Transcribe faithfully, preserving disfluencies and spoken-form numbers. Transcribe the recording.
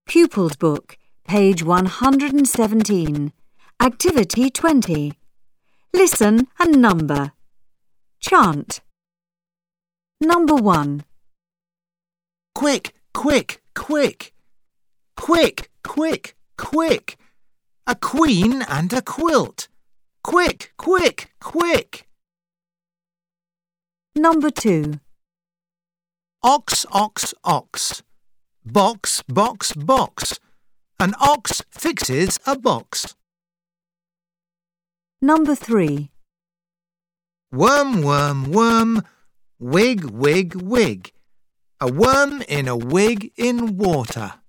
Pupils Book, page one hundred seventeen. Activity twenty. Listen and number. Chant. Number one. Quick, quick, quick. Quick, quick, quick. A queen and a quilt. Quick, quick, quick. Number two. Ox, ox, ox. Box, box, box. An ox fixes a box. Number three. Worm, worm, worm. Wig, wig, wig. A worm in a wig in water.